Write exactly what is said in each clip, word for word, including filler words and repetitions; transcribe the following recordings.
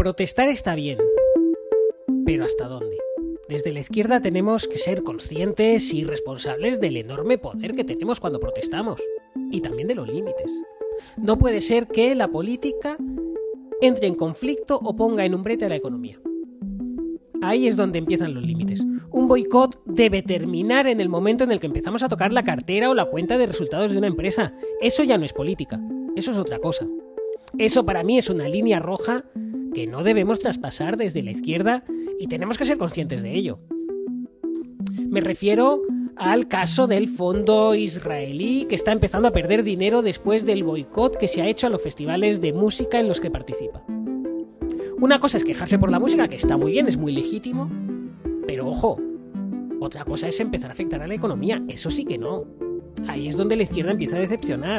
protestar está bien, pero ¿hasta dónde? Desde la izquierda tenemos que ser conscientes y responsables del enorme poder que tenemos cuando protestamos, y también de los límites. No puede ser que la política entre en conflicto o ponga en un brete a la economía. Ahí es donde empiezan los límites. Un boicot debe terminar en el momento en el que empezamos a tocar la cartera o la cuenta de resultados de una empresa. Eso ya no es política, eso es otra cosa. Eso para mí es una línea roja que no debemos traspasar desde la izquierda y tenemos que ser conscientes de ello. Me refiero al caso del fondo israelí que está empezando a perder dinero después del boicot que se ha hecho a los festivales de música en los que participa. Una cosa es quejarse por la música, que está muy bien, es muy legítimo, pero ojo, otra cosa es empezar a afectar a la economía, eso sí que no. Ahí es donde la izquierda empieza a decepcionar.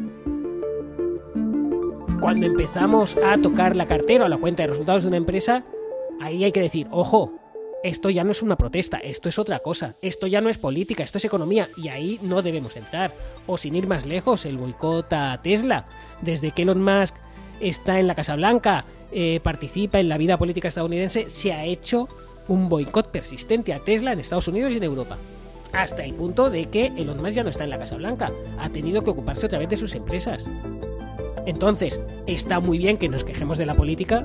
Cuando empezamos a tocar la cartera o la cuenta de resultados de una empresa, ahí hay que decir, ojo, esto ya no es una protesta, esto es otra cosa, esto ya no es política, esto es economía, y ahí no debemos entrar. O sin ir más lejos, el boicot a Tesla, desde que Elon Musk está en la Casa Blanca, eh, participa en la vida política estadounidense, se ha hecho un boicot persistente a Tesla en Estados Unidos y en Europa. Hasta el punto de que Elon Musk ya no está en la Casa Blanca, ha tenido que ocuparse otra vez de sus empresas. Entonces, está muy bien que nos quejemos de la política,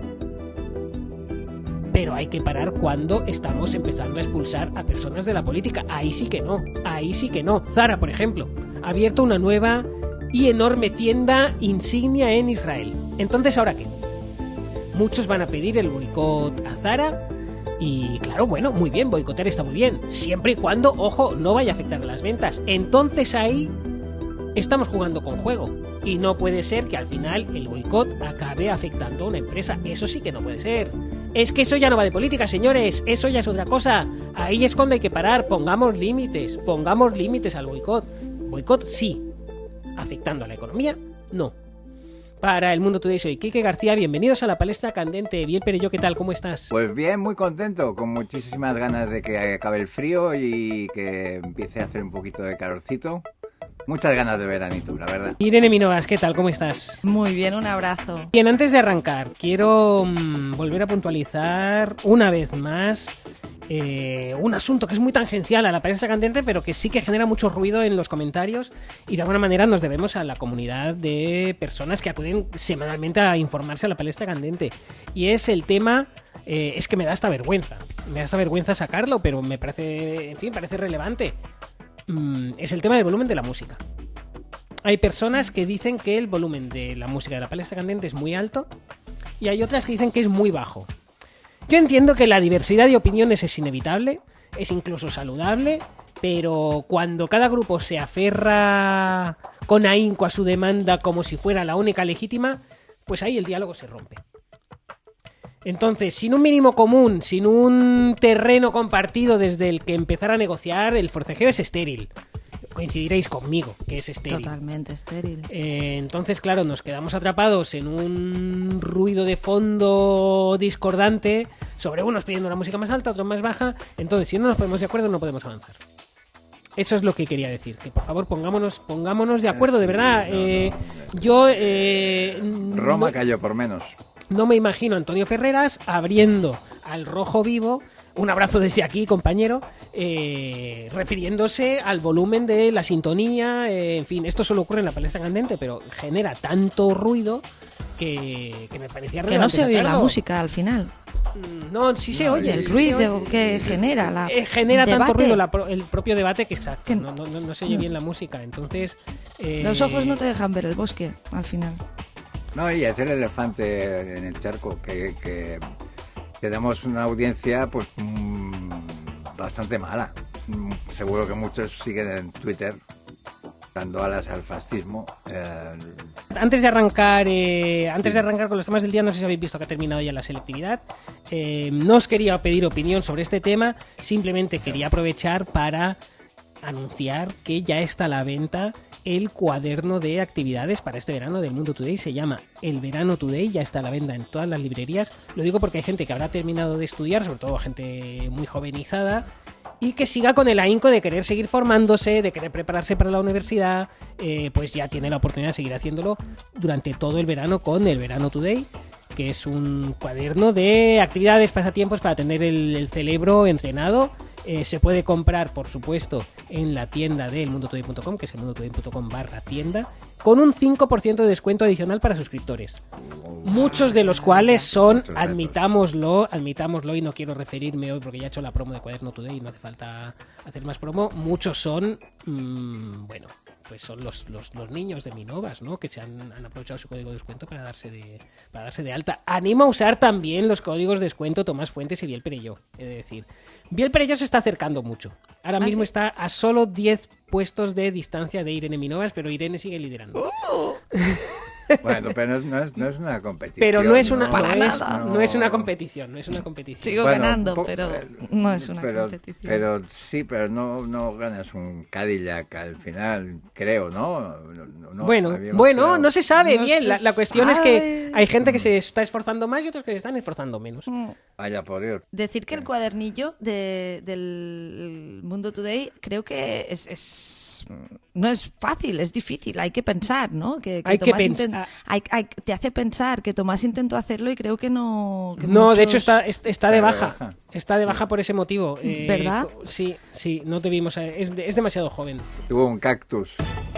pero hay que parar cuando estamos empezando a expulsar a personas de la política. Ahí sí que no, ahí sí que no. Zara, por ejemplo, ha abierto una nueva y enorme tienda insignia en Israel. Entonces, ¿ahora qué? Muchos van a pedir el boicot a Zara y, claro, bueno, muy bien, boicotear está muy bien, siempre y cuando, ojo, no vaya a afectar a las ventas. Entonces ahí estamos jugando con juego y no puede ser que al final el boicot acabe afectando a una empresa. Eso sí que no puede ser. Es que eso ya no va de política, señores, eso ya es otra cosa. Ahí es cuando hay que parar, pongamos límites, pongamos límites al boicot. Boicot sí, afectando a la economía, no. Para El Mundo Today soy Quique García, bienvenidos a la palestra candente. Bien, pero yo, ¿qué tal? ¿Cómo estás? Pues bien, muy contento, con muchísimas ganas de que acabe el frío y que empiece a hacer un poquito de calorcito. Muchas ganas de veranito, la verdad. Irene Minovas, ¿qué tal? ¿Cómo estás? Muy bien, un abrazo. Bien, antes de arrancar, quiero mmm, volver a puntualizar una vez más eh, un asunto que es muy tangencial a la palestra candente, pero que sí que genera mucho ruido en los comentarios y de alguna manera nos debemos a la comunidad de personas que acuden semanalmente a informarse a la palestra candente. Y es el tema... Eh, es que me da hasta vergüenza. Me da hasta vergüenza sacarlo, pero me parece, en fin, parece relevante. Mm, es el tema del volumen de la música. Hay personas que dicen que el volumen de la música de la palestra candente es muy alto y hay otras que dicen que es muy bajo. Yo entiendo que la diversidad de opiniones es inevitable, es incluso saludable, pero cuando cada grupo se aferra con ahínco a su demanda como si fuera la única legítima, pues ahí el diálogo se rompe. Entonces, sin un mínimo común, sin un terreno compartido desde el que empezar a negociar, el forcejeo es estéril. Coincidiréis conmigo que es estéril. Totalmente estéril. Eh, entonces, claro, nos quedamos atrapados en un ruido de fondo discordante sobre unos pidiendo una música más alta, otros más baja. Entonces, si no nos ponemos de acuerdo, no podemos avanzar. Eso es lo que quería decir, que por favor pongámonos pongámonos de acuerdo, sí, de verdad. No, eh, no, no. Yo... Eh, Roma no, cayó por menos. No me imagino a Antonio Ferreras abriendo al Rojo Vivo, un abrazo desde aquí, compañero, eh, refiriéndose al volumen de la sintonía, eh, en fin, esto solo ocurre en la palestra candente, pero genera tanto ruido que, que me parecía relevante. Que no se oye sacarlo. La música al final. No, sí se no, oye. El sí ruido oye. que genera la eh, Genera debate. tanto ruido la, el propio debate que exacto, que no, no, no, no se oye no. bien la música, entonces... Eh, Los ojos no te dejan ver el bosque al final. No, y es el elefante en el charco, que, que tenemos una audiencia pues mmm, bastante mala. Seguro que muchos siguen en Twitter dando alas al fascismo. Eh... Antes de arrancar eh, antes sí. de arrancar con los temas del día, no sé si habéis visto que ha terminado ya la selectividad. Eh, no os quería pedir opinión sobre este tema, simplemente quería aprovechar para anunciar que ya está a la venta el cuaderno de actividades para este verano del Mundo Today. Se llama El Verano Today, ya está a la venta en todas las librerías. Lo digo porque hay gente que habrá terminado de estudiar, sobre todo gente muy jovenizada, y que siga con el ahínco de querer seguir formándose, de querer prepararse para la universidad, eh, pues ya tiene la oportunidad de seguir haciéndolo durante todo el verano con el Verano Today. que es un cuaderno de actividades, pasatiempos para tener el, el cerebro entrenado. Eh, se puede comprar, por supuesto, en la tienda de elmundotoday punto com, que es elmundotoday punto com barra tienda, con un cinco por ciento de descuento adicional para suscriptores. Muchos de los cuales son, admitámoslo, admitámoslo, y no quiero referirme hoy porque ya he hecho la promo de Cuaderno Today y no hace falta hacer más promo, muchos son, mmm, bueno, pues son los, los, los niños de Minovas, ¿no? Que se han, han aprovechado su código de descuento para darse de, para darse de alta. Animo a usar también los códigos de descuento Tomás Fuentes y Biel Perelló. Es decir, Biel Perelló se está acercando mucho. Ahora ¿Ah, mismo sí? está a solo diez puestos de distancia de Irene Minovas, pero Irene sigue liderando. Uh, Bueno, pero no es, no es, no es una competición. Pero no es una, Para no es, nada. no es una competición, no es una competición. Sigo Bueno, ganando, un po- pero eh, no es una pero, competición. Pero sí, pero no, no ganas un Cadillac al final, creo, ¿no? No- no- Bueno, habíamos bueno, quedado- no se sabe No bien. se La, la cuestión es que sabe. hay gente que se está esforzando más y otros que se están esforzando menos. Mm. Vaya por Dios. Decir que el cuadernillo de, del Mundo Today creo que es, es no es fácil, es difícil, hay que pensar, ¿no? Que, Hay que Tomás pensar. inten- hay- hay- te hace pensar que Tomás intentó hacerlo y creo que no... que No, de muchos- hecho está, está, está de de baja. baja. Está de baja por ese motivo. Eh, ¿Verdad? co- Sí, sí, no te vimos. a- Es, de- es demasiado joven. Tuvo un cactus.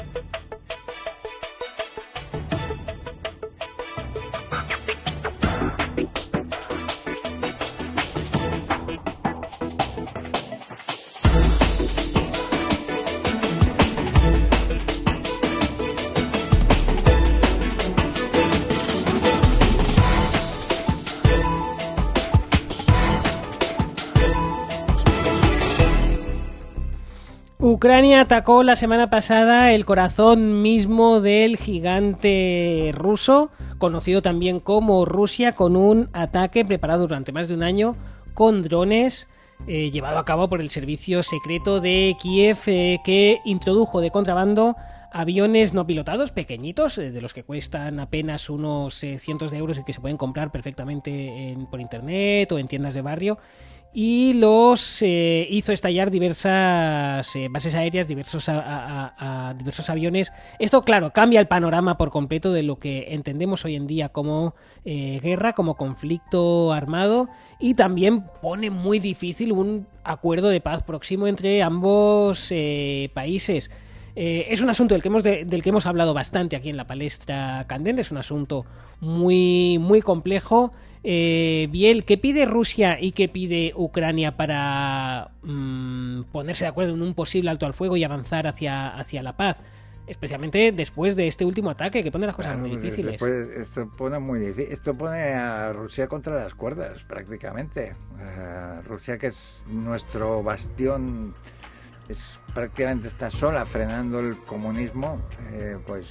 Ucrania atacó la semana pasada el corazón mismo del gigante ruso, conocido también como Rusia, con un ataque preparado durante más de un año con drones, eh, llevado a cabo por el servicio secreto de Kiev, eh, que introdujo de contrabando aviones no pilotados pequeñitos, eh, de los que cuestan apenas unos eh, cientos de euros y que se pueden comprar perfectamente en- por internet o en tiendas de barrio, y los eh, hizo estallar diversas eh, bases aéreas, diversos, a, a- a diversos aviones. Esto, claro, cambia el panorama por completo de lo que entendemos hoy en día como eh, guerra, como conflicto armado, y también pone muy difícil un acuerdo de paz próximo entre ambos eh, países. Eh, es un asunto del que, hemos de- del que hemos hablado bastante aquí en la palestra candente, es un asunto muy, muy complejo. Eh, Biel, ¿qué pide Rusia y qué pide Ucrania para mm, ponerse de acuerdo en un posible alto al fuego y avanzar hacia, hacia la paz? Especialmente después de este último ataque, que pone las cosas Claro, muy pues difíciles. Después, esto pone muy difícil. Esto pone a Rusia contra las cuerdas, prácticamente. Eh, Rusia, que es nuestro bastión, es prácticamente está sola frenando el comunismo. Eh, pues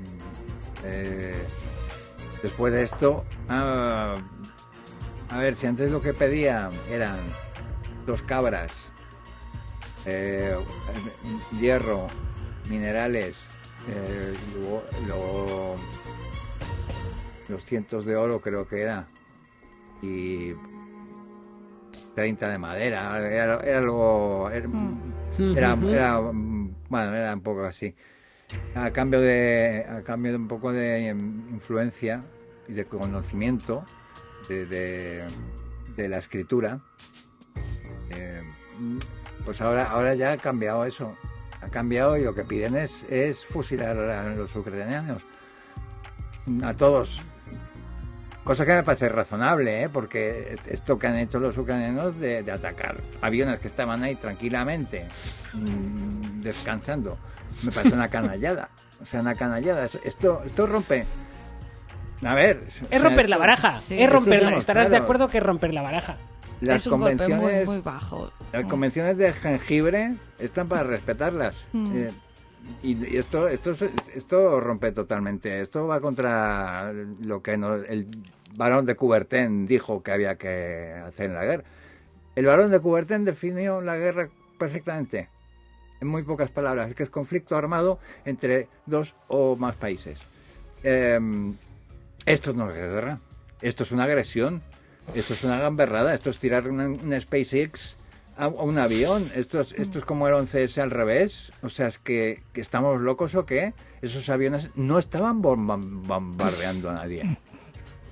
eh, después de esto, ah, a ver, si antes lo que pedía eran dos cabras, eh, hierro, minerales, eh, luego, luego los cientos de oro creo que era, y treinta de madera, era, era algo, era, era, era, bueno, era un poco así, a cambio de, a cambio de un poco de influencia y de conocimiento de, de, de la escritura. Eh, pues ahora, ahora ya ha cambiado eso. Ha cambiado y lo que piden es, es fusilar a los ucranianos. A todos. Cosa que me parece razonable, ¿eh? Porque esto que han hecho los ucranianos de, de atacar aviones que estaban ahí tranquilamente, mmm, descansando, me parece una canallada. O sea, una canallada. Esto, esto rompe... A ver... Es o sea, romper esto- la baraja. Sí. Es romper Esto la, es, estarás de claro. acuerdo que es romper la baraja. Las es un golpe muy, convenciones... muy bajo. Las convenciones de jengibre están para respetarlas. Mm. Eh, y, y esto, esto, es- esto rompe totalmente. Esto va contra lo que no- el barón de Coubertin dijo que había que hacer en la guerra. El barón de Coubertin definió la guerra perfectamente. En muy pocas palabras. Es que es conflicto armado entre dos o más países. Eh, esto no es guerra. Esto es una agresión. Esto es una gamberrada. Esto es tirar una, una SpaceX a, a un avión. Esto es, esto es como el once ese al revés. O sea, es que, que estamos locos o qué. Esos aviones no estaban bomba- bombardeando a nadie.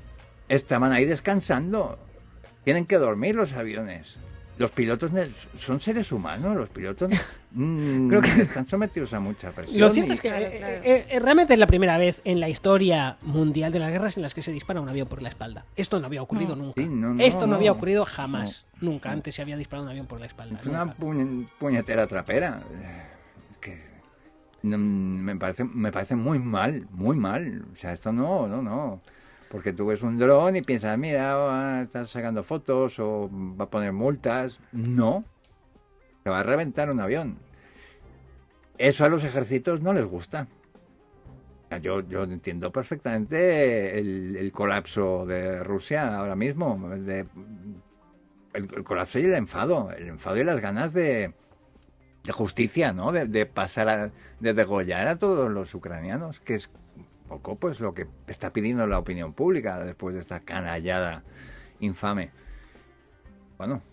estaban ahí descansando. Tienen que dormir los aviones. Los pilotos ne- son seres humanos, los pilotos mm, Creo que- están sometidos a mucha presión. Lo cierto y- es que Claro, eh, claro. eh, eh, realmente es la primera vez en la historia mundial de las guerras en las que se dispara un avión por la espalda. Esto no había ocurrido No. nunca. Sí, no, no, Esto no, no. había ocurrido jamás. Nunca antes se había disparado un avión por la espalda. Es una nunca. puñ- puñetera trapera. Es que no, me parece me parece muy mal, muy mal. O sea, esto no, no, no. Porque tú ves un dron y piensas, mira, ah, estás sacando fotos o va a poner multas. No. Se va a reventar un avión. Eso a los ejércitos no les gusta. O sea, Yo, yo entiendo perfectamente el, el colapso de Rusia ahora mismo. De, el, el colapso y el enfado. El enfado y las ganas de, de justicia, ¿no? De, de pasar a, de degollar a todos los ucranianos, que es un poco pues lo que está pidiendo la opinión pública después de esta canallada infame. Bueno,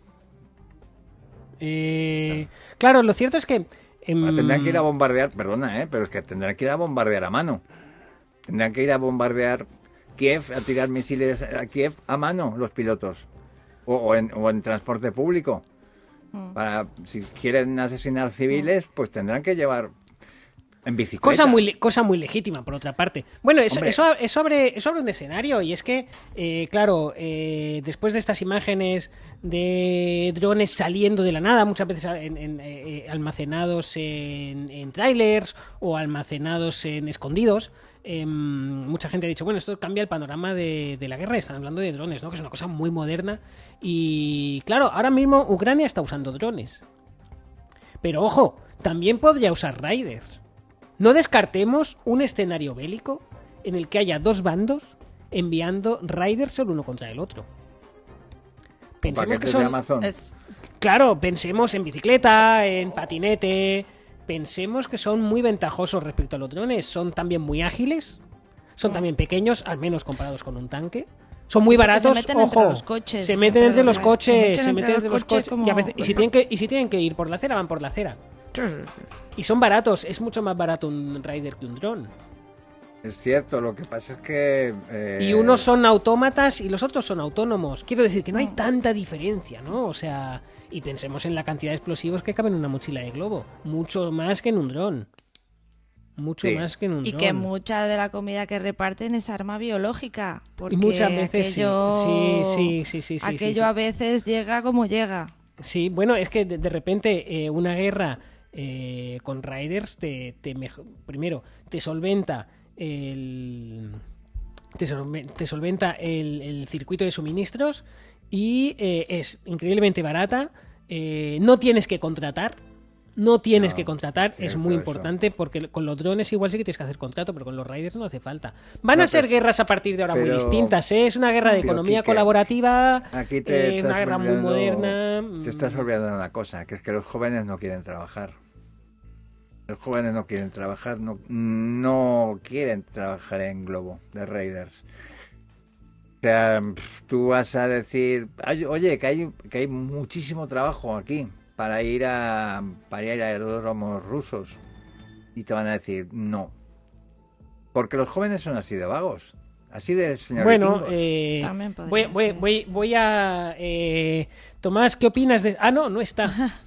Eh, claro, lo cierto es que... em, ahora tendrán que ir a bombardear, perdona, ¿eh? Pero es que tendrán que ir a bombardear a mano. Tendrán que ir a bombardear Kiev, a tirar misiles a Kiev a mano los pilotos. O, o, en, o en transporte público. Para, si quieren asesinar civiles, pues tendrán que llevar en bicicleta. Cosa muy, le- cosa muy legítima, por otra parte. Bueno, eso, Hombre. eso, eso, abre, eso abre un escenario y es que, eh, claro, eh, después de estas imágenes de drones saliendo de la nada, muchas veces en- en, eh, eh, almacenados en, en trailers o almacenados en escondidos, eh, mucha gente ha dicho, bueno, esto cambia el panorama de, de la guerra, están hablando de drones, ¿no? Que es una cosa muy moderna y, claro, ahora mismo Ucrania está usando drones. Pero ojo, también podría usar Raiders. No descartemos un escenario bélico en el que haya dos bandos enviando Raiders el uno contra el otro. Pensemos que Paquetes son... de Amazon. Es- Claro, pensemos en bicicleta, en patinete. Pensemos que son muy ventajosos respecto a los drones. Son también muy ágiles. Son también pequeños, al menos comparados con un tanque. Son muy Porque se baratos, meten entre ojo. los coches, se meten entre los se coches, meten se entre meten los entre los coches coches. como- Y, a veces- y si tienen que, y si tienen que ir por la acera, van por la acera. Y son baratos, es mucho más barato un Raider que un dron. Es cierto, lo que pasa es que... eh, Y unos son autómatas y los otros son autónomos. Quiero decir que no hay tanta diferencia, ¿no? O sea, y pensemos en la cantidad de explosivos que caben en una mochila de globo. Mucho más que en un dron. Mucho Sí. más que en un Y dron. que mucha de la comida que reparten es arma biológica. Porque Y muchas veces sí. aquello, Sí, sí, sí, sí, sí, aquello sí, sí. a veces llega como llega. Sí, bueno, es que de, de repente eh, una guerra eh, con Raiders te, te mejo- primero te solventa el te, solve- te solventa el, el circuito de suministros y eh, es increíblemente barata. Eh, no tienes que contratar. No tienes No, que contratar, cierto es muy eso. importante porque con los drones igual sí que tienes que hacer contrato, pero con los Raiders no hace falta. Van No, a ser pues, guerras a partir de ahora muy pero- distintas, ¿eh? Es una guerra de Pero, economía Quique, colaborativa, Aquí te eh, es estás una guerra muy olvidando- moderna. Te estás olvidando de una cosa, que es que los jóvenes no quieren trabajar. Los jóvenes no quieren trabajar, no, no quieren trabajar en Globo, de Raiders. O sea, pf, tú vas a decir, "Ay, oye, que hay, que hay muchísimo trabajo aquí para ir a para ir a aeródromos rusos. Y te van a decir, no. Porque los jóvenes son así de vagos, así de señoritingos. Bueno, eh, También podría voy, voy, ser. voy, voy a... eh, Tomás, ¿qué opinas de...? Ah, no, no está.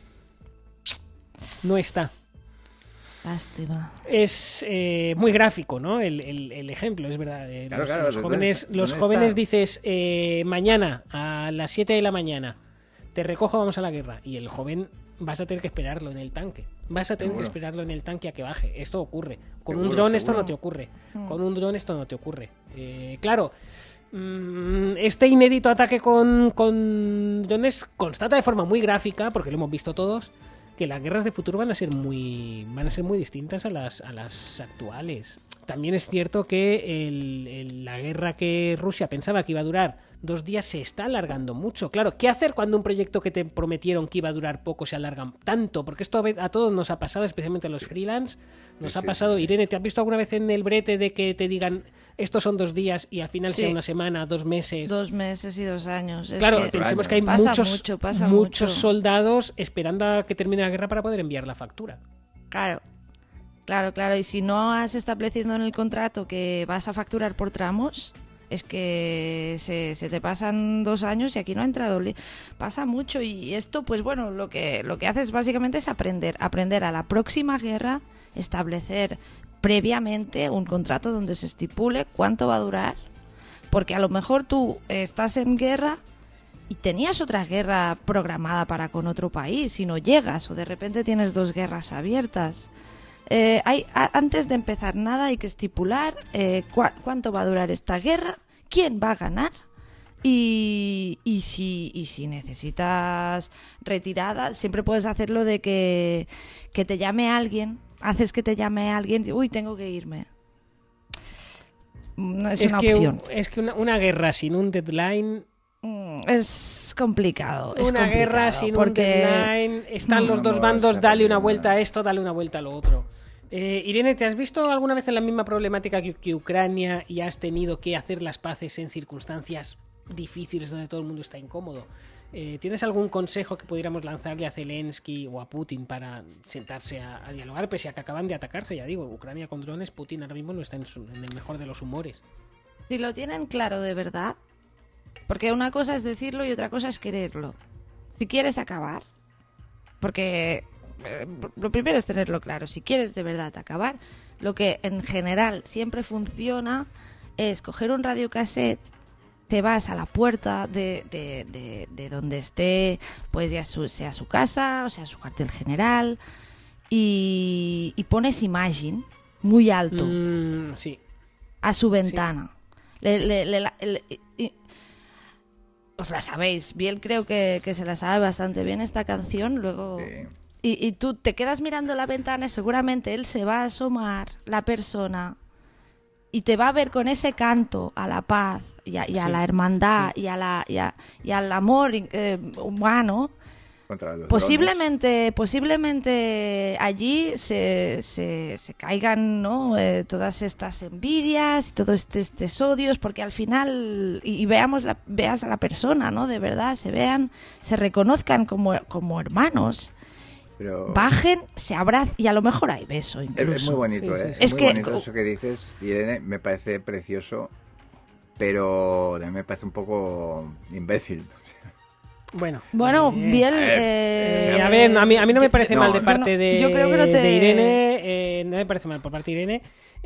No está. Lástima. Es eh, muy gráfico, ¿no? El, el- el ejemplo, es verdad. Eh, Claro, los, claro, los ¿dónde jóvenes, está? los ¿Dónde jóvenes está? dices, eh, mañana a las siete de la mañana, te recojo, vamos a la guerra. Y el joven vas a tener que esperarlo en el tanque. Vas a tener Seguro. que esperarlo en el tanque a que baje. Esto ocurre. Con un Seguro, dron esto seguro. no te ocurre. Con un dron esto no te ocurre. Eh, claro, mm, este inédito ataque con, con drones constata de forma muy gráfica, porque lo hemos visto todos, que las guerras de futuro van a ser muy van a ser muy distintas a las a las actuales. También es cierto que el- el- la guerra que Rusia pensaba que iba a durar dos días se está alargando mucho. Claro, ¿qué hacer cuando un proyecto que te prometieron que iba a durar poco se alarga tanto? Porque esto a ve- a todos nos ha pasado, especialmente a los freelance. Nos Sí, ha sí, pasado. sí. Irene, ¿te has visto alguna vez en el brete de que te digan estos son dos días y al final Sí. sea una semana, dos meses? Dos meses y dos años. Es Claro, que pensemos que hay pasa muchos, mucho, pasa muchos mucho. soldados esperando a que termine la guerra para poder enviar la factura. Claro, claro, claro. Y si no has establecido en el contrato que vas a facturar por tramos, es que se, se te pasan dos años y aquí no ha entrado. Li- Pasa mucho y esto, pues bueno, lo que, lo que haces básicamente es aprender, aprender a la próxima guerra, establecer previamente un contrato donde se estipule cuánto va a durar, porque a lo mejor tú eh, estás en guerra y tenías otra guerra programada para con otro país y no llegas, o de repente tienes dos guerras abiertas. Eh, hay, a, antes de empezar nada hay que estipular eh, cua, cuánto va a durar esta guerra, quién va a ganar y, y, si, y si necesitas retirada, siempre puedes hacerlo de que, que te llame alguien, haces que te llame alguien, uy, tengo que irme. No es, Es una que, opción. es que una, una guerra sin un deadline... Mm, Es complicado. Es Una complicado, guerra sin un porque deadline, están los dos No, bandos, esa dale una película. vuelta a esto, dale una vuelta a lo otro. Eh, Irene, ¿te has visto alguna vez en la misma problemática que, que Ucrania y has tenido que hacer las paces en circunstancias difíciles donde todo el mundo está incómodo? Eh, ¿Tienes algún consejo que pudiéramos lanzarle a Zelensky o a Putin para sentarse a, a dialogar, pese a que acaban de atacarse? Ya digo, Ucrania con drones, Putin ahora mismo no está en, su- en el mejor de los humores. si lo tienen claro de verdad, porque una cosa es decirlo y otra cosa es quererlo. Si quieres acabar, porque eh, lo primero es tenerlo claro, si quieres de verdad acabar, lo que en general siempre funciona es coger un radiocassette, te vas a la puerta de, de, de, de donde esté, pues ya su, sea su casa, o sea su cuartel general, y, y pones Imagine muy alto Mm, sí. a su ventana. Le- Sí. le- le- la- le- y- y- os la sabéis, Biel creo que, que se la sabe bastante bien esta canción, luego... Sí. Y, y tú te quedas mirando la ventana y seguramente él se va a asomar, la persona, y te va a ver con ese canto a la paz y a, y a Sí, la hermandad sí. y, a la, y, a- y al amor eh, humano. Contra los Posiblemente, posiblemente allí se, se, se caigan, ¿no? Eh, todas estas envidias, todos estos, estos odios, porque al final y, y veamos la, veas a la persona, ¿no? De verdad, se vean, se reconozcan como, como hermanos, drones, pero bajen, se abracen y a lo mejor hay beso es, incluso. es muy bonito, Sí, sí, ¿eh? sí. Es muy que- bonito eso que dices, Irene, me parece precioso, pero también me parece un poco imbécil. Bueno. Bueno, eh, Biel... a ver, eh, Eh, a ver, a mí, a mí no me yo- parece no, mal de yo parte no- de, yo creo que no te- de Irene, eh, no me parece mal por parte de Irene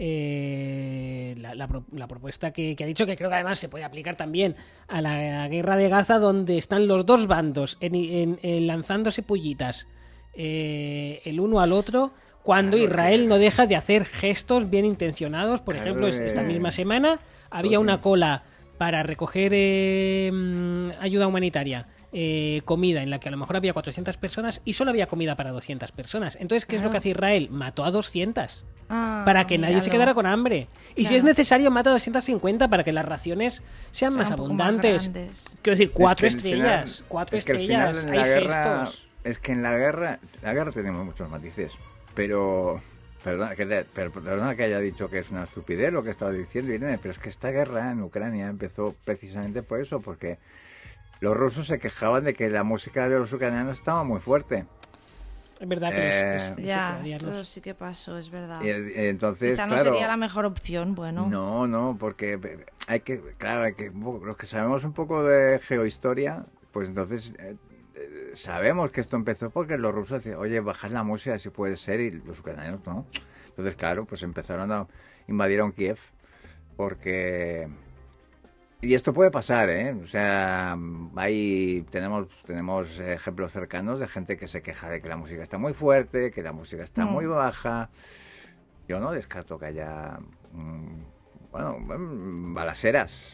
eh, la, la pro- la propuesta que, que ha dicho, que creo que además se puede aplicar también a la guerra de Gaza, donde están los dos bandos en, en- en lanzándose pullitas eh, el uno al otro, cuando Claro, Israel que- no deja de hacer gestos bien intencionados. Por Claro, ejemplo, es- esta eh, misma semana había porque- una cola para recoger eh, mm, ayuda humanitaria, eh, comida, en la que a lo mejor había cuatrocientas personas y solo había comida para doscientas personas. Entonces, ¿qué es lo Claro. que hace Israel? Mató a doscientas Ah, para que nadie se míralo. quedara con hambre. Y si Claro. es necesario, mata a doscientas cincuenta para que las raciones sean Sean más un poco más abundantes. grandes. Quiero decir, cuatro Es que al estrellas. final- cuatro es que al final estrellas. en Hay la guerra- gestos. Es que en la guerra, la guerra tenemos muchos matices, pero perdona que, te- per- perdona que haya dicho que es una estupidez lo que estaba diciendo Irene, pero es que esta guerra en Ucrania empezó precisamente por eso, porque los rusos se quejaban de que la música de los ucranianos estaba muy fuerte. Es verdad que Eh, los, los Ya, ucranianos- esto sí que pasó, es verdad. Y, y entonces, Quizá no claro, sería la mejor opción, bueno. no, no, porque hay que, claro, hay que, los que sabemos un poco de geohistoria, pues entonces eh, eh, sabemos que esto empezó porque los rusos decían, oye, bajad la música si puede ser, y los ucranianos no. Entonces, claro, pues empezaron a invadir a Kiev, porque... Y esto puede pasar, ¿eh? O sea, ahí tenemos, tenemos ejemplos cercanos de gente que se queja de que la música está muy fuerte, que la música está Mm. muy baja. Yo no descarto que haya, mm, bueno, mm, balaceras.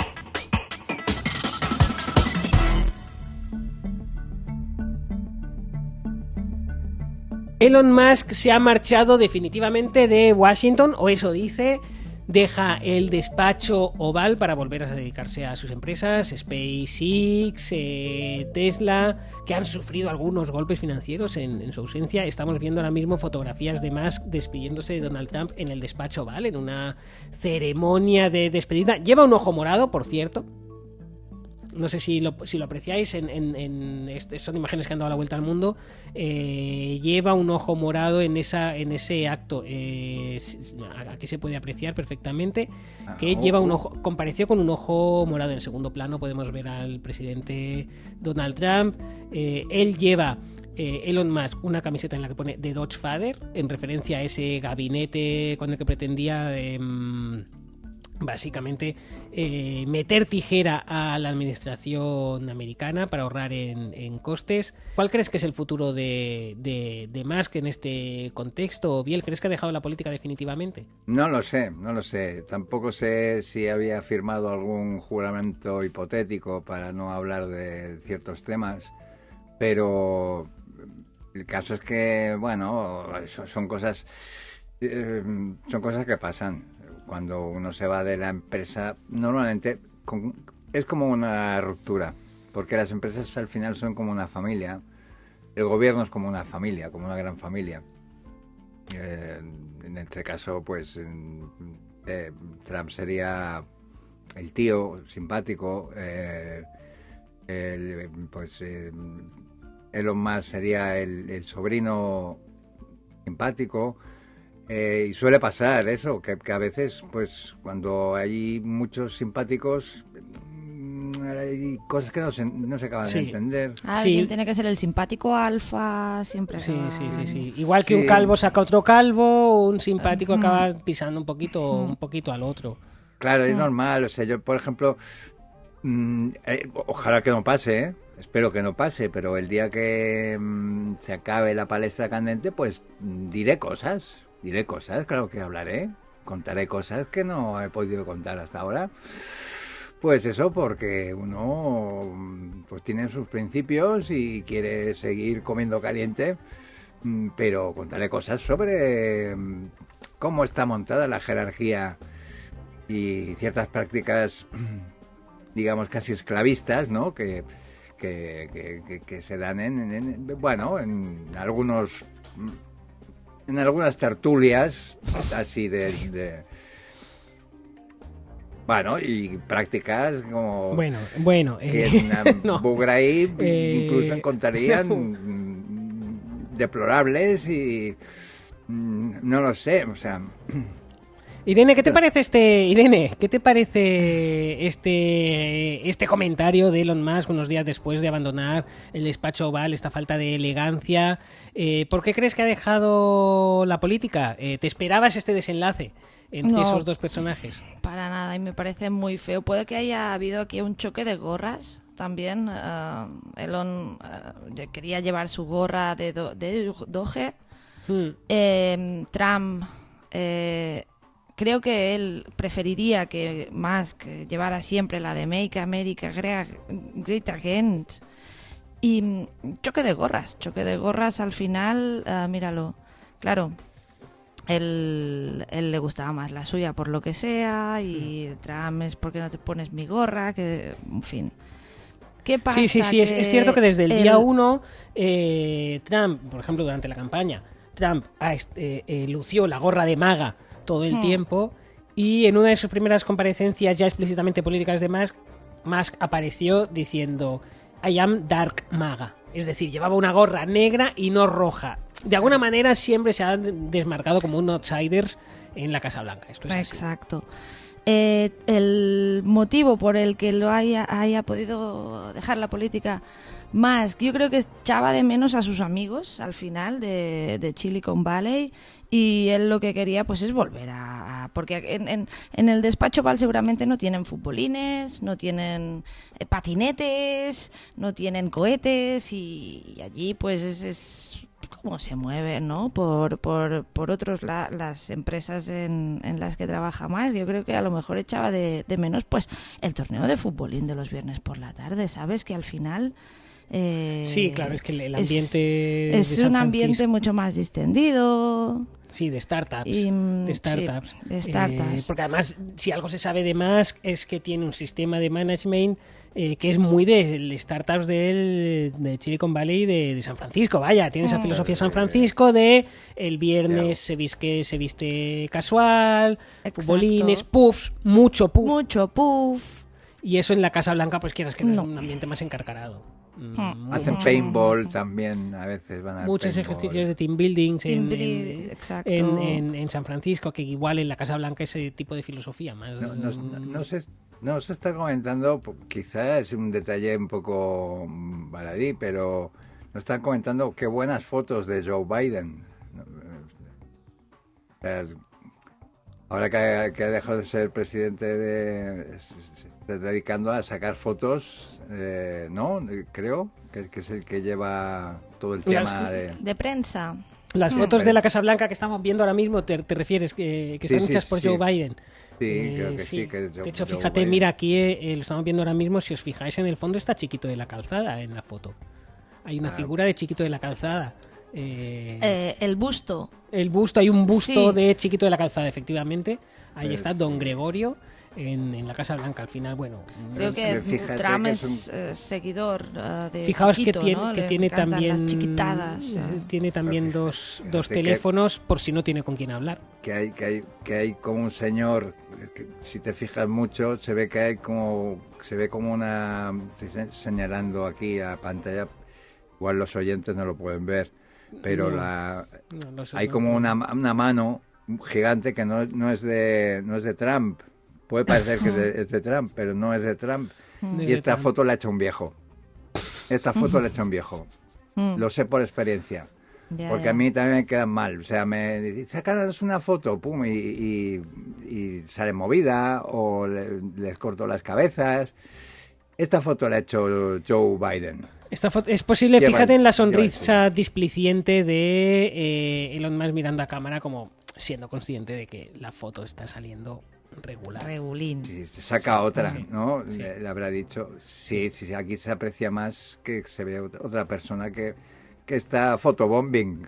Elon Musk se ha marchado definitivamente de Washington, o eso dice. Deja el despacho Oval para volver a dedicarse a sus empresas, SpaceX, eh, Tesla, que han sufrido algunos golpes financieros en, en su ausencia. Estamos viendo ahora mismo fotografías de Musk despidiéndose de Donald Trump en el despacho Oval, en una ceremonia de despedida. Lleva un ojo morado, por cierto. no sé si lo, si lo apreciáis, en, en, en este, son imágenes que han dado la vuelta al mundo, eh, lleva un ojo morado en esa en ese acto. Eh, aquí se puede apreciar perfectamente que oh, lleva un oh. ojo, compareció con un ojo morado. En el segundo plano podemos ver al presidente Donald Trump. Eh, él lleva... Eh, Elon Musk una camiseta en la que pone The Dodge Father, en referencia a ese gabinete con el que pretendía eh, básicamente eh, meter tijera a la administración americana para ahorrar en, en costes. ¿Cuál crees que es el futuro de, de, de Musk en este contexto? ¿Biel, crees que ha dejado la política definitivamente? No lo sé, no lo sé. Tampoco sé si había firmado algún juramento hipotético para no hablar de ciertos temas, pero el caso es que, bueno, son cosas, eh, son cosas que pasan. Cuando uno se va de la empresa, normalmente con, es como una ruptura, porque las empresas al final son como una familia. El gobierno es como una familia, como una gran familia. Eh, en este caso, pues, eh, Trump sería el tío simpático, eh, el, pues... Eh, Elon Musk sería el, el sobrino simpático, eh, y suele pasar eso, que, que a veces, pues, cuando hay muchos simpáticos, hay cosas que no se, no se acaban sí. de entender. Alguien sí. tiene que ser el simpático alfa, siempre. Sí, acaban... sí, sí, sí. Igual que Sí. un calvo saca otro calvo, un simpático Uh-huh. acaba pisando un poquito, un poquito al otro. Claro, es Mm. normal. O sea, yo, por ejemplo, mmm, eh, ojalá que no pase, ¿eh? Espero que no pase, pero el día que mmm, se acabe la palestra candente, pues diré cosas, diré cosas, claro que hablaré, contaré cosas que no he podido contar hasta ahora. Pues eso, porque uno pues tiene sus principios y quiere seguir comiendo caliente, pero contaré cosas sobre cómo está montada la jerarquía y ciertas prácticas, digamos, casi esclavistas, ¿no? Que Que, que, que, que se dan en, en, en bueno en algunos en algunas tertulias así de, de bueno, y prácticas como bueno bueno que eh, en no. Bugraí eh, incluso encontrarían no. deplorables y no lo sé, o sea. Irene, ¿qué te parece este Irene, ¿qué te parece este este comentario de Elon Musk unos días después de abandonar el despacho Oval, esta falta de elegancia? Eh, ¿Por qué crees que ha dejado la política? Eh, ¿Te esperabas este desenlace entre No, esos dos personajes? Para nada, y me parece muy feo. Puede que haya habido aquí un choque de gorras también. Uh, Elon uh, quería llevar su gorra de, do, de Doge. Hmm. Eh, Trump... Eh, Creo que él preferiría que Musk llevara siempre la de Make America Great Again. Y choque de gorras, choque de gorras al final, uh, míralo. Claro, él, él le gustaba más la suya por lo que sea, y Trump es porque no te pones mi gorra, que en fin. ¿Qué pasa? Sí, sí, sí, es, es cierto que desde el, el... día uno, eh, Trump, por ejemplo, durante la campaña, Trump ah, este, eh, lució la gorra de MAGA todo el hmm. tiempo, y en una de sus primeras comparecencias ya explícitamente políticas de Musk, Musk apareció diciendo I am Dark MAGA, es decir, llevaba una gorra negra y no roja. De alguna manera siempre se ha desmarcado como un outsiders en la Casa Blanca. Esto es así. Exacto. Eh, el motivo por el que lo haya, haya podido dejar la política Musk, yo creo que echaba de menos a sus amigos al final de, de Silicon Valley, y él lo que quería pues es volver a... a porque en, en, en el despacho Oval seguramente no tienen futbolines, no tienen eh, patinetes, no tienen cohetes, y, y allí pues es... es cómo se mueve, ¿no? Por, por, por otros la, las empresas en, en las que trabaja más. Yo creo que a lo mejor echaba de, de menos pues el torneo de futbolín de los viernes por la tarde, ¿sabes? Que al final... Eh, sí, claro, es que el ambiente es, es un ambiente mucho más distendido. Sí, de startups, y, de startups, sí, de startups. Eh, porque además, si algo se sabe de Musk es que tiene un sistema de management eh, que es muy de, de startups del, de Silicon Valley, de, de San Francisco. Vaya, tiene esa filosofía San Francisco de el viernes se viste, se viste casual, Exacto. futbolines, puffs, mucho puff. Mucho puff. Y eso en la Casa Blanca, pues quieras que no, No. es un ambiente más encarcarado. Mm, Hacen mucho- paintball también, a veces van a Muchos paintball. ejercicios de team buildings en, Team building, en- exacto. en- en- en San Francisco, que igual en la Casa Blanca ese tipo de filosofía más... No, no- mm, no- no se, no se está comentando, po- quizás es un detalle un poco mm, baladí, pero no están comentando qué buenas fotos de Joe Biden. No, eh, eh, Ahora que ha, que ha dejado de ser presidente, de, se, se está dedicando a sacar fotos, eh, ¿no? Creo que, que es el que lleva todo el Las- tema de... De prensa. Las Mm. fotos de la Casa Blanca que estamos viendo ahora mismo, ¿te, te refieres que, que Sí, están sí, hechas por sí. Joe Biden? Sí, Eh, creo que sí. que es Joe- de hecho, Joe fíjate, Biden. mira, aquí eh, lo estamos viendo ahora mismo, si os fijáis en el fondo está Chiquito de la Calzada en la foto. Hay una Ah. figura de Chiquito de la Calzada. Eh, Eh, el busto. el busto, hay un busto sí. de Chiquito de la Calzada, efectivamente. Ahí Pues está Don sí. Gregorio en, en la Casa Blanca. Al final, bueno, Creo que Pero fíjate Trump que es, es un- eh, seguidor eh, de fijaos Chiquito, que tiene, ¿no? que Le tiene encantan también las chiquitadas. eh, eh. tiene también Pero dos, fíjate dos que- teléfonos por si no tiene con quién hablar. que hay que hay que hay como un señor que, si te fijas mucho se ve que hay como se ve como una se- señalando aquí a pantalla, igual los oyentes no lo pueden ver, pero No. la No, no sé, hay no- como una, una mano gigante que no, no es de no es de Trump, puede parecer que es de, es de Trump, pero no es de Trump. no es Y de esta Trump. foto la ha hecho un viejo, esta foto la ha hecho un viejo, Mm, lo sé por experiencia. ya, Porque ya. a mí también me quedan mal. O sea, me dicen, sácanos una foto, pum, y, y, y sale movida, o le- les corto las cabezas. Esta foto la ha hecho Joe Biden. Esta foto, es posible, Lleva fíjate el- en la lleva el sonrisa displiciente de eh, Elon Musk mirando a cámara, como siendo consciente de que la foto está saliendo regular. Regulín. Si se saca otra, sí, ¿no? sí. Le, le habrá dicho. Sí, sí, aquí se aprecia más que se ve otra, otra persona que, que está fotobombing.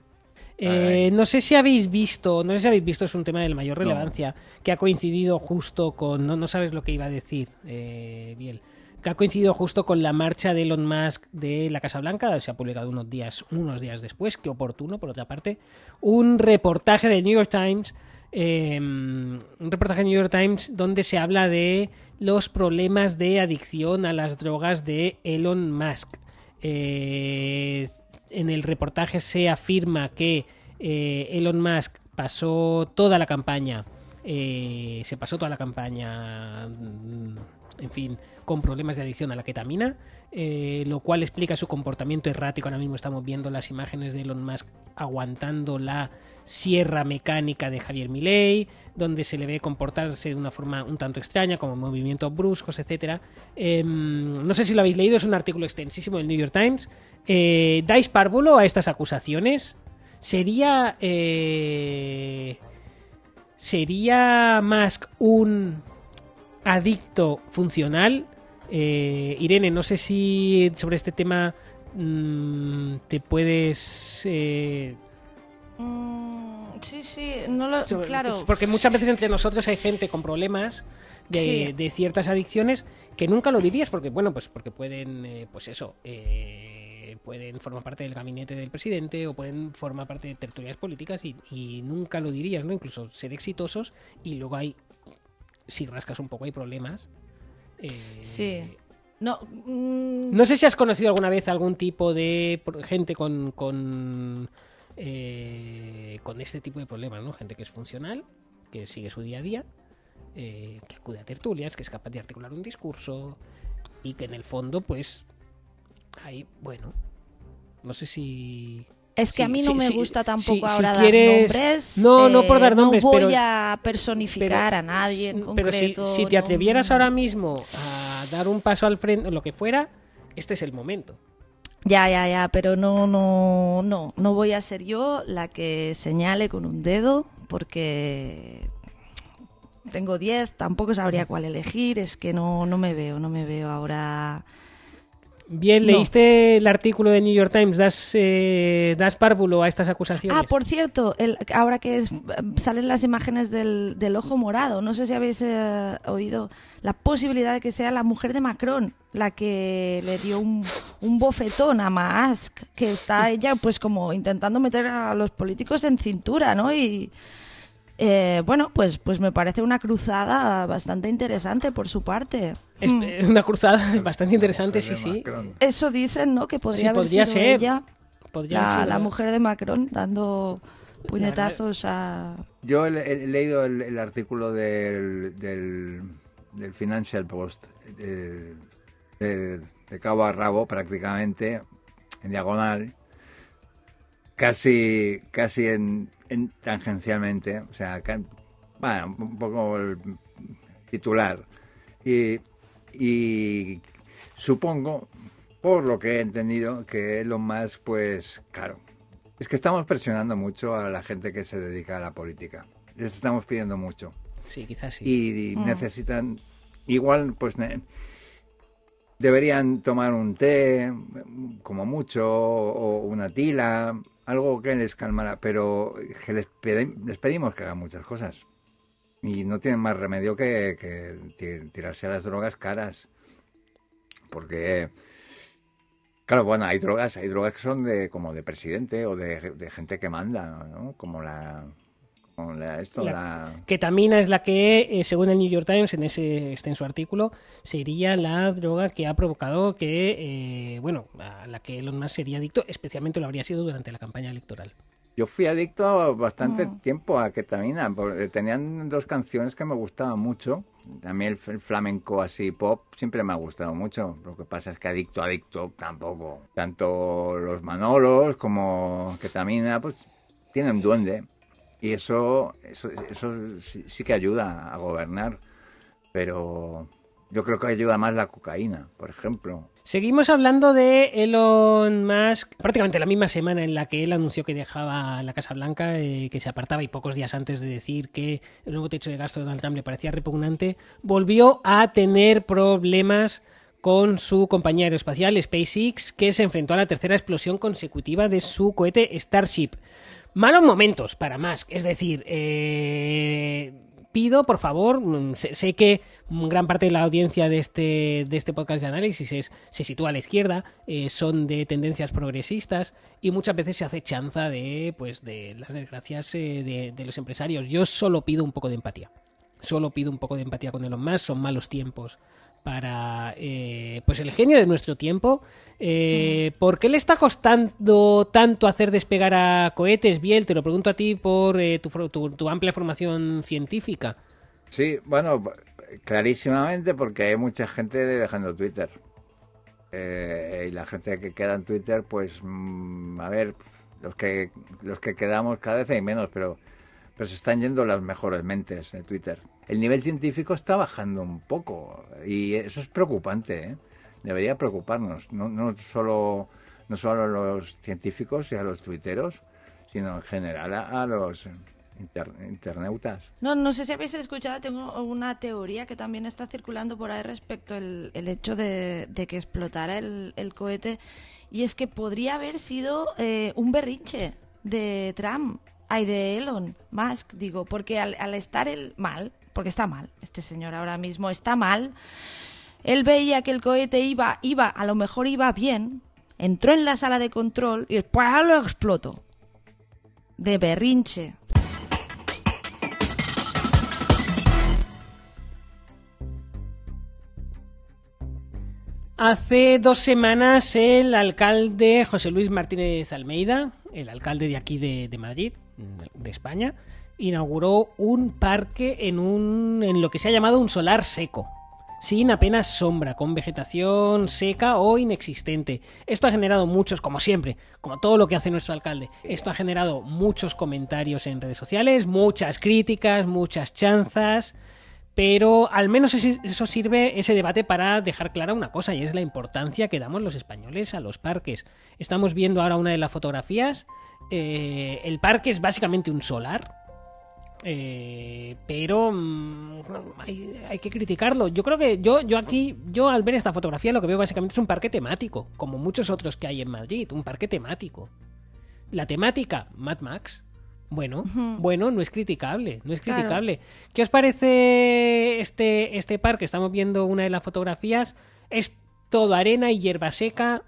Eh, no sé si habéis visto, no sé si habéis visto, es un tema de mayor No. relevancia, que ha coincidido justo con, no, no sabes lo que iba a decir, eh, Biel, que ha coincidido justo con la marcha de Elon Musk de la Casa Blanca, se ha publicado unos días, unos días después, qué oportuno, por otra parte, un reportaje del New York Times, eh, un reportaje del New York Times donde se habla de los problemas de adicción a las drogas de Elon Musk. Eh, en el reportaje se afirma que eh, Elon Musk pasó toda la campaña, eh, se pasó toda la campaña, mm, en fin, con problemas de adicción a la ketamina, eh, lo cual explica su comportamiento errático. Ahora mismo estamos viendo las imágenes de Elon Musk aguantando la sierra mecánica de Javier Milei, donde se le ve comportarse de una forma un tanto extraña, como movimientos bruscos, etcétera. Eh, no sé si lo habéis leído, es un artículo extensísimo del New York Times. Eh, ¿Dais párvulo a estas acusaciones? ¿Sería eh, sería Musk un adicto funcional? Eh, Irene, no sé si sobre este tema mmm, te puedes... Eh, Mm, sí, sí, no lo, sobre- claro. Porque muchas veces entre nosotros hay gente con problemas de, Sí. de ciertas adicciones que nunca lo dirías, porque bueno, pues porque pueden, eh, pues eso, eh, pueden formar parte del gabinete del presidente o pueden formar parte de tertulias políticas y, y nunca lo dirías, ¿no? Incluso ser exitosos, y luego hay, si rascas un poco, hay problemas. Eh, Sí. No, mm, No sé si has conocido alguna vez algún tipo de pro- gente con con, eh, con este tipo de problemas, ¿no? Gente que es funcional, que sigue su día a día, eh, que acude a tertulias, que es capaz de articular un discurso y que en el fondo, pues, ahí, bueno, no sé si... es que sí, a mí sí, no me sí, gusta sí, tampoco si ahora quieres- dar nombres. No, no por dar nombres, no voy pero- a personificar pero- a nadie en Pero si, concreto. si te no- atrevieras ahora mismo a dar un paso al frente, o lo que fuera, este es el momento. Ya, ya, ya, pero no, no, no, no voy a ser yo la que señale con un dedo, porque tengo diez, tampoco sabría cuál elegir, es que no, no me veo, no me veo ahora. Bien, No. ¿leíste el artículo de New York Times? ¿Das, eh, das párvulo a estas acusaciones? Ah, por cierto, el, ahora que es- salen las imágenes del, del ojo morado, no sé si habéis eh, oído la posibilidad de que sea la mujer de Macron la que le dio un, un bofetón a Musk, que está ella pues como intentando meter a los políticos en cintura, ¿no? Y Eh, bueno, pues, pues me parece una cruzada bastante interesante por su parte. Es Mm. es una cruzada bastante interesante, sí, sí. Macron. Eso dicen, ¿no? Que podría Sí, haber podría sido ser. ella, Podría la, ser, la ¿no? mujer de Macron, dando puñetazos a... Yo he, he leído el, el artículo del, del, del Financial Post, de, de, de cabo a rabo prácticamente, en diagonal, casi casi en, en tangencialmente, o sea, ca- bueno, un poco el titular. Y, y supongo, por lo que he entendido, que Elon Musk, pues, claro, es que estamos presionando mucho a la gente que se dedica a la política. Les estamos pidiendo mucho. Sí, quizás sí. Y, y Mm. necesitan, igual, pues, ne- deberían tomar un té, como mucho, o una tila, algo que les calmara, pero que les, pedi- les pedimos que hagan muchas cosas. Y no tienen más remedio que, que ti- tirarse a las drogas caras. Porque, claro, bueno, hay drogas, hay drogas que son de como de presidente o de, de gente que manda, ¿no? Como la, como la esto, La- la, Ketamina es la que, eh, según el New York Times, en ese extenso artículo, sería la droga que ha provocado que, eh, bueno, a la que Elon Musk sería adicto, especialmente lo habría sido durante la campaña electoral. Yo fui adicto bastante Mm. tiempo a ketamina, porque tenían dos canciones que me gustaban mucho. A mí el, el flamenco así pop siempre me ha gustado mucho. Lo que pasa es que adicto, adicto tampoco. Tanto los Manolos como ketamina, pues tienen duende. Y eso, eso, eso sí, sí que ayuda a gobernar. Pero yo creo que ayuda más la cocaína, por ejemplo. Seguimos hablando de Elon Musk, prácticamente la misma semana en la que él anunció que dejaba la Casa Blanca, eh, que se apartaba, y pocos días antes de decir que el nuevo techo de gasto de Donald Trump le parecía repugnante, volvió a tener problemas con su compañía aeroespacial SpaceX, que se enfrentó a la tercera explosión consecutiva de su cohete Starship. Malos momentos para Musk, es decir, eh, pido, por favor, mm, sé, sé que gran parte de la audiencia de este, de este podcast de análisis es, se sitúa a la izquierda, eh, son de tendencias progresistas y muchas veces se hace chanza de, pues, de las desgracias eh, de, de los empresarios. Yo solo pido un poco de empatía. Solo pido un poco de empatía con Elon Musk. Son malos tiempos para eh, pues el genio de nuestro tiempo. Eh, ¿Por qué le está costando tanto hacer despegar a cohetes? Biel, te lo pregunto a ti por eh, tu, for- tu, tu amplia formación científica. Sí, bueno, clarísimamente porque hay mucha gente dejando Twitter. Eh, y la gente que queda en Twitter, pues, mm, a ver, los que los que quedamos cada vez hay menos, pero, pero se están yendo las mejores mentes de Twitter. El nivel científico está bajando un poco y eso es preocupante, ¿eh? Debería preocuparnos, no, no solo no solo a los científicos y a los tuiteros, sino en general a, a los inter- internautas. No, no sé si habéis escuchado, tengo una teoría que también está circulando por ahí respecto al el hecho de, de que explotara el, el cohete, y es que podría haber sido eh, un berrinche de Trump, ay, de Elon Musk, digo, porque al, al estar él mal, porque está mal, este señor ahora mismo está mal, él veía que el cohete iba, iba, a lo mejor iba bien, entró en la sala de control y después lo explotó. De berrinche. Hace dos semanas el alcalde José Luis Martínez Almeida, el alcalde de aquí de, de Madrid, de España, inauguró un parque en, un, en lo que se ha llamado un solar seco, sin apenas sombra, con vegetación seca o inexistente. Esto ha generado muchos, como siempre, como todo lo que hace nuestro alcalde, esto ha generado muchos comentarios en redes sociales, muchas críticas, muchas chanzas. Pero al menos eso sirve, ese debate, para dejar clara una cosa, y es la importancia que damos los españoles a los parques. Estamos viendo ahora una de las fotografías. Eh, el parque es básicamente un solar, eh, pero mmm, hay, hay que criticarlo. Yo creo que yo, yo aquí, yo al ver esta fotografía, lo que veo básicamente es un parque temático, como muchos otros que hay en Madrid, un parque temático. La temática, Mad Max. Bueno, uh-huh. bueno, no es criticable, no es criticable. Claro. ¿Qué os parece este, este parque? Estamos viendo una de las fotografías, es todo arena y hierba seca,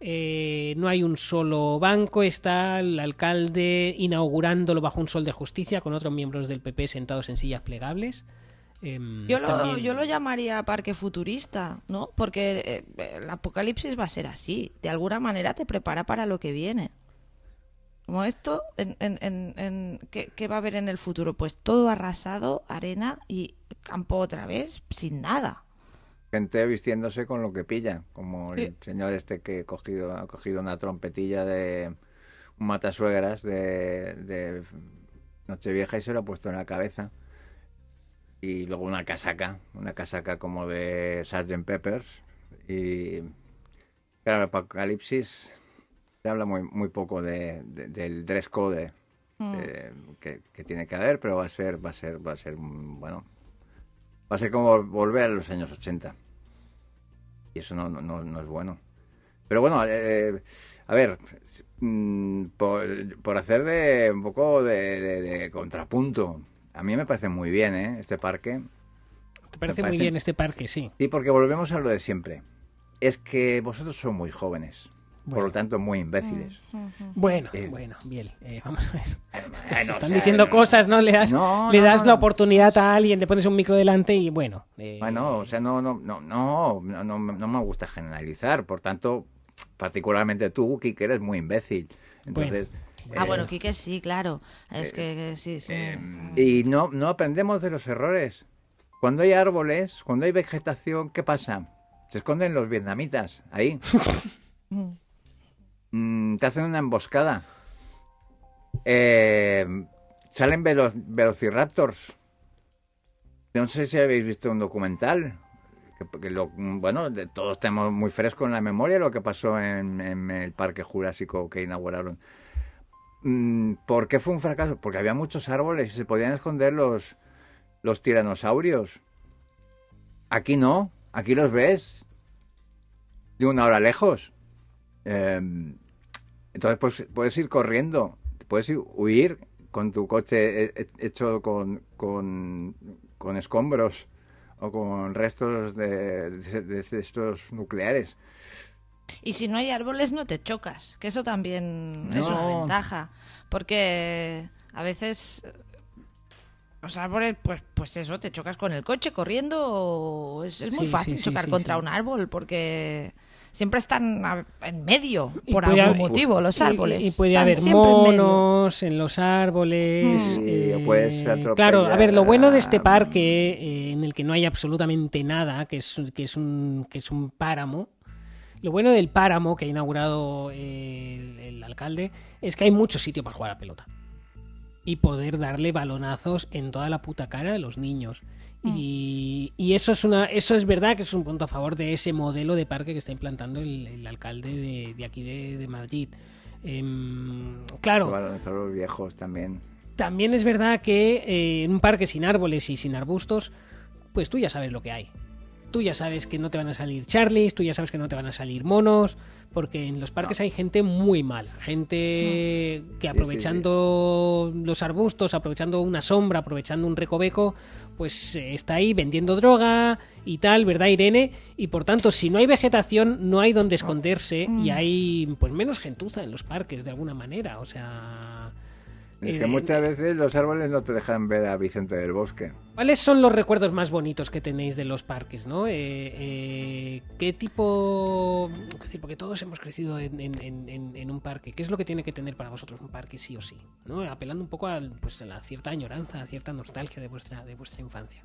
Eh, no hay un solo banco, está el alcalde inaugurándolo bajo un sol de justicia con otros miembros del P P sentados en sillas plegables. Eh, Yo lo, también... yo lo llamaría parque futurista, ¿no? Porque eh, el apocalipsis va a ser así. De alguna manera te prepara para lo que viene. Como esto, en, en, en, en, ¿qué, ¿qué va a haber en el futuro? Pues todo arrasado, arena y campo otra vez, sin nada. Gente vistiéndose con lo que pilla, como el Sí. señor este que ha cogido, ha cogido una trompetilla de un matasuegras de, de Nochevieja y se lo ha puesto en la cabeza. Y luego una casaca, una casaca como de sargento Peppers. Y claro, el apocalipsis se habla muy, muy poco de, de- del dress code Mm. eh, que, que tiene que haber, pero va a ser, va a ser, va a ser, mm, bueno, va a ser como volver a los años ochenta. Y eso no, no, no- no es bueno. Pero bueno, eh, a ver, mm, por, por hacer de un poco de, de- de contrapunto, a mí me parece muy bien, ¿eh? Este parque. ¿Te parece me muy parece- bien este parque? Sí. Sí, porque volvemos a lo de siempre. Es que vosotros sois muy jóvenes, por Bueno. lo tanto muy imbéciles. Bueno, Eh. bueno, bien. eh, vamos a ver. Es que Bueno, se o están sea, diciendo cosas, ¿no? Le das, no, le no, das no, la no. oportunidad a alguien, le pones un micro delante y bueno. eh, Bueno, o sea, no, no, no, no, no, no, no me gusta generalizar. Por tanto, particularmente tú, Kike, eres muy imbécil. Entonces, Ah, eh, bueno, Quique sí, claro. Es eh, que, que sí, sí. eh, y no, no aprendemos de los errores. Cuando hay árboles, cuando hay vegetación, ¿qué pasa? Se esconden los vietnamitas ahí. Mm, te hacen una emboscada. Eh, salen velo- velociraptors. No sé si habéis visto un documental. Que, que lo, bueno, de- todos tenemos muy fresco en la memoria lo que pasó en, en el Parque Jurásico que inauguraron. Mm, ¿Por qué fue un fracaso? Porque había muchos árboles y se podían esconder los, los tiranosaurios. Aquí no, aquí los ves de una hora lejos. Eh, entonces pues, puedes ir corriendo, puedes ir, huir con tu coche he- he- hecho con, con, con escombros o con restos de, de- de estos nucleares. Y si no hay árboles no te chocas, que eso también es una No. ventaja, porque a veces los árboles, pues, pues eso, te chocas con el coche corriendo, o es, es muy Sí, fácil sí, sí, chocar sí, contra sí. un árbol, porque siempre están a- en medio, Y por puede algún haber- motivo, los y- árboles. Y, puede están haber siempre en medio. monos en los árboles. Mm. eh, Sí, puedes atropellar claro, a ver, lo bueno de este a- parque, eh, en el que no hay absolutamente nada, que es, que es, un, que es un páramo. Lo bueno del páramo que ha inaugurado eh, el, el alcalde es que hay mucho sitio para jugar a pelota. Y poder darle balonazos en toda la puta cara a los niños. Y, y eso es una eso es verdad que es un punto a favor de ese modelo de parque que está implantando el, el alcalde de, de aquí de, de Madrid. Em, claro, Baloncesto los viejos también. también es verdad que eh, en un parque sin árboles y sin arbustos, pues tú ya sabes lo que hay. Tú ya sabes que no te van a salir charlies, tú ya sabes que no te van a salir monos, porque en los parques hay gente muy mala, gente que aprovechando los arbustos, aprovechando una sombra, aprovechando un recoveco, pues eh, está ahí vendiendo droga y tal, ¿verdad, Irene? Y por tanto, si no hay vegetación, no hay donde esconderse y hay pues menos gentuza en los parques de alguna manera, o sea... Es eh, que muchas veces los árboles no te dejan ver a Vicente del Bosque. ¿Cuáles son los recuerdos más bonitos que tenéis de los parques, no? Eh, eh, ¿Qué tipo...? Es decir, porque todos hemos crecido en, en- en- en- en un parque. ¿Qué es lo que tiene que tener para vosotros un parque sí o sí? ¿No? Apelando un poco a, pues, a la cierta añoranza, a cierta nostalgia de vuestra, de vuestra infancia.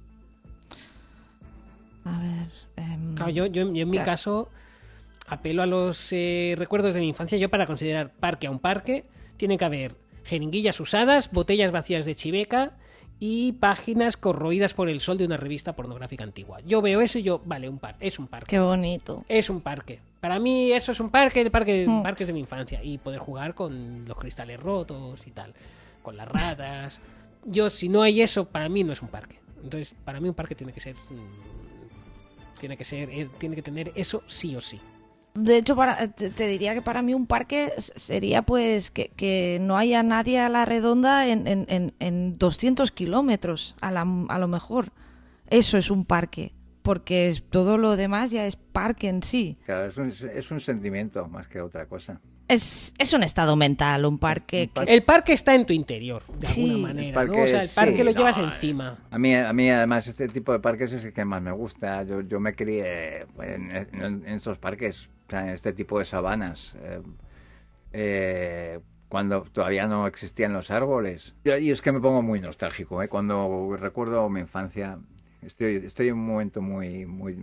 A ver... em, Claro, yo, yo, yo en mi Claro. caso apelo a los eh, recuerdos de mi infancia. Yo para considerar parque a un parque tiene que haber jeringuillas usadas, botellas vacías de chiveca y páginas corroídas por el sol de una revista pornográfica antigua. Yo veo eso y yo, vale, un par, es un parque. Qué bonito. Es un parque. Para mí eso es un parque, el parque, Mm. parques de mi infancia. Y poder jugar con los cristales rotos y tal, con las ratas. Yo, si no hay eso, para mí no es un parque. Entonces, para mí un parque tiene que ser... mm, Tiene que ser, eh, tiene que tener eso sí o sí. De hecho, para, te, te diría que para mí un parque s- sería pues que, que no haya nadie a la redonda en, en, en, en doscientos kilómetros, a, la, a lo mejor. Eso es un parque. porque es, todo lo demás ya es parque en sí. Claro, es un, es un sentimiento más que otra cosa. Es, es un estado mental, un parque. Un parque. Que... El parque está en tu interior, de Sí. alguna manera, Parque, ¿no? O sea, el parque sí, lo llevas no, encima. A mí, a mí, además, este tipo de parques es el que más me gusta. Yo, yo me crié en, en, en estos parques, o sea, en este tipo de sabanas, eh, eh, cuando todavía no existían los árboles. Y, y es que me pongo muy nostálgico, ¿eh? Cuando recuerdo mi infancia, estoy, estoy en un momento muy... muy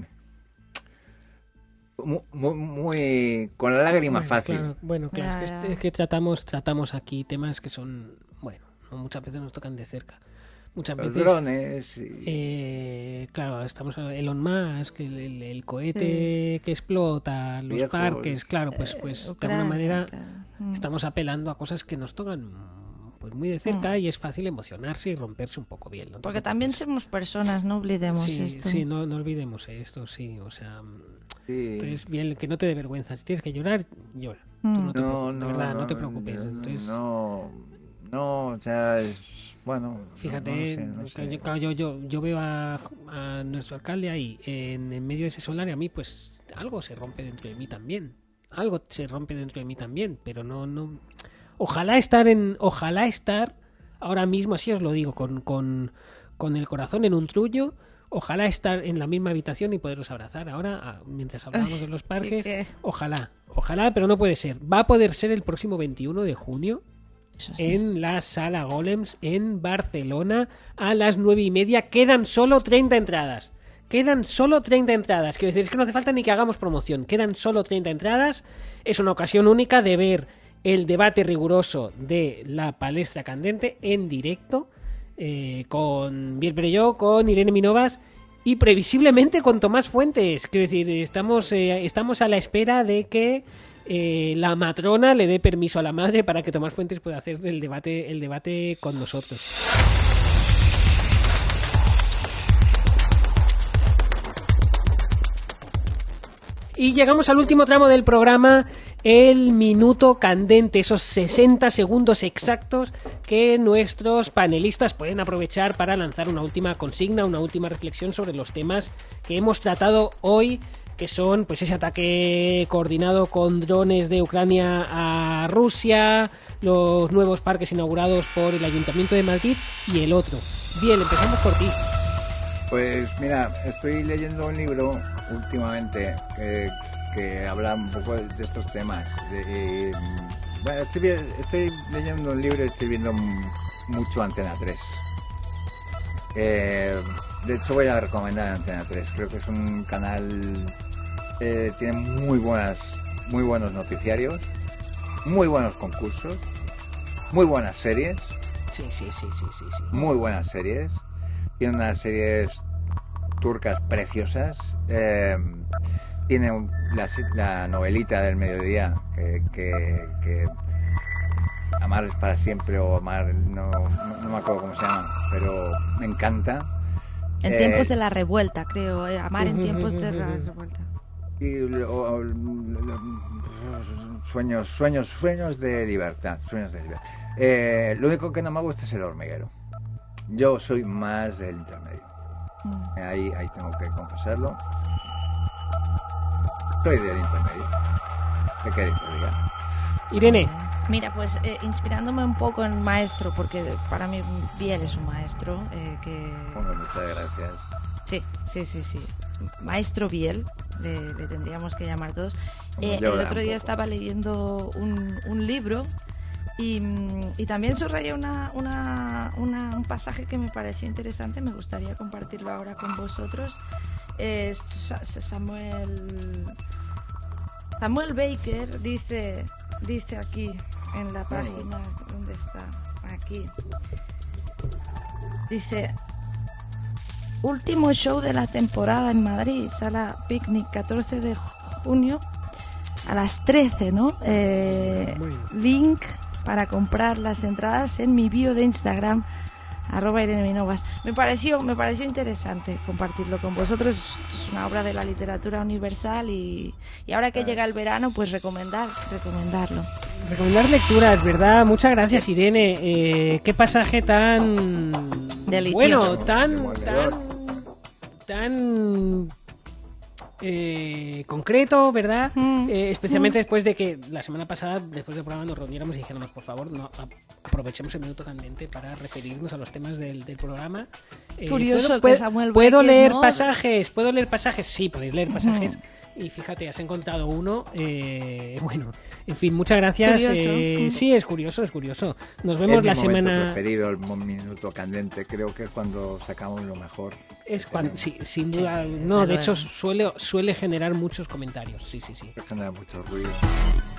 Muy, muy, muy con la lágrima Bueno, fácil. Claro, bueno, claro, Ya, es, que, ya. es que tratamos tratamos aquí temas que son, bueno, no, muchas veces nos tocan de cerca. Muchas Los veces, drones. Y... eh, claro, estamos hablando de Elon Musk, el, el, el cohete Sí. que explota, los Viejos. parques, claro, pues, Eh, pues de Ucrania, alguna manera claro. Mm. estamos apelando a cosas que nos tocan pues muy de cerca Mm. y es fácil emocionarse y romperse un poco bien. ¿no? Porque Tampoco también es- somos personas, no olvidemos Sí, esto. sí, no, no olvidemos esto, sí, o sea, Sí. entonces bien, que no te dé vergüenza, si tienes que llorar, llora. Tú Mm. no te No, preocupes, no, de verdad, no, no, te preocupes. no, Entonces, no, no, o sea, es, bueno, fíjate, no, no sé, no que sé. yo, claro, yo, yo, yo veo a, a nuestro alcalde ahí, en, en medio de ese solar, y a mí, pues, algo se rompe dentro de mí también. Algo se rompe dentro de mí también, pero no, no. Ojalá estar en, ojalá estar ahora mismo, así os lo digo, con, con, con el corazón en un trullo. Ojalá estar en la misma habitación y poderos abrazar ahora, a- mientras hablamos Ay, de los qué- parques. qué- Ojalá, ojalá, pero no puede ser. Va a poder ser el próximo veintiuno de junio Eso sí. en la Sala Golems en Barcelona a las nueve y media. Quedan solo treinta entradas. Quedan solo treinta entradas. Quiero decir, es que no hace falta ni que hagamos promoción. Quedan solo treinta entradas. Es una ocasión única de ver el debate riguroso de la palestra candente en directo. Eh, con Biel Perelló, con Irene Minovas y previsiblemente con Tomás Fuentes. Quiero decir, estamos, eh, estamos a la espera de que eh, la matrona le dé permiso a la madre para que Tomás Fuentes pueda hacer el debate, el debate con nosotros. Y llegamos al último tramo del programa, el minuto candente, esos sesenta segundos exactos que nuestros panelistas pueden aprovechar para lanzar una última consigna, una última reflexión sobre los temas que hemos tratado hoy, que son pues ese ataque coordinado con drones de Ucrania a Rusia, los nuevos parques inaugurados por el Ayuntamiento de Madrid y el otro. Bien, empezamos por ti. Pues mira, estoy leyendo un libro últimamente que, que habla un poco de, de estos temas. De, y, bueno, estoy, vi- estoy leyendo un libro y estoy viendo m- mucho Antena tres. Eh, de hecho voy a recomendar Antena tres. Creo que es un canal eh, tiene muy buenas, muy buenos noticiarios, muy buenos concursos, muy buenas series. Sí, sí, sí, sí, sí, sí. Muy buenas series. Tiene unas series turcas preciosas. Eh, tiene un- la, se- la novelita del mediodía que, que, que Amar es para siempre o Amar, no, no, no me acuerdo cómo se llama, pero me encanta. En Eh, tiempos de la revuelta, creo. eh, Amar en tiempos de la revuelta. y lo- o- lo- sueños, sueños, sueños de libertad, sueños de libertad. Eh, lo único que no me gusta es el hormiguero. Yo soy más del intermedio. Mm. Ahí, ahí tengo que confesarlo. Soy del intermedio. ¿Qué queréis que diga? Irene. Mira, pues eh, inspirándome un poco en maestro, porque para mí Biel es un maestro eh, que... Bueno, muchas gracias. Sí, sí, sí, sí. Maestro Biel, le, le tendríamos que llamar todos. Como Eh, yo, el un otro día poco. estaba leyendo un, un libro y, mm, y también subrayé una, una, una- un pasaje que me pareció interesante. Me gustaría compartirlo ahora con vosotros. Eh, Sa- Samuel, Samuel Baker dice, dice aquí en la página, ¿dónde está? Aquí. Dice... Último show de la temporada en Madrid, sala Picnic, catorce de junio a las trece, ¿no? Eh, Bueno. link para comprar las entradas en mi bio de Instagram, arroba Irene Minovas. Me pareció, me pareció interesante compartirlo con vosotros. Es una obra de la literatura universal y, y ahora que llega el verano, pues recomendar, recomendarlo. Recomendar lecturas, ¿verdad? Muchas gracias, Irene. Eh, qué pasaje tan... Delicioso. Bueno, tan, Demoledor. tan tan eh, concreto, ¿verdad? Mm. Eh, especialmente mm. después de que la semana pasada, después del programa, nos reuniéramos y dijéramos, por favor, no a, aprovechemos el minuto candente para referirnos a los temas del, del programa. Eh, Curioso ¿puedo, que Samuel ¿Puedo Beckett, leer ¿no? pasajes? ¿Puedo leer pasajes? Sí, podéis leer pasajes. Mm. Y fíjate, has encontrado uno. Eh, bueno, en fin, muchas gracias. Eh, sí, es curioso, es curioso. Nos vemos es la mi semana. preferido, el minuto candente. Creo que es cuando sacamos lo mejor. Es cuando, sí, sin duda. No, de hecho, suele, suele generar muchos comentarios. Sí, sí, sí. Genera mucho ruido.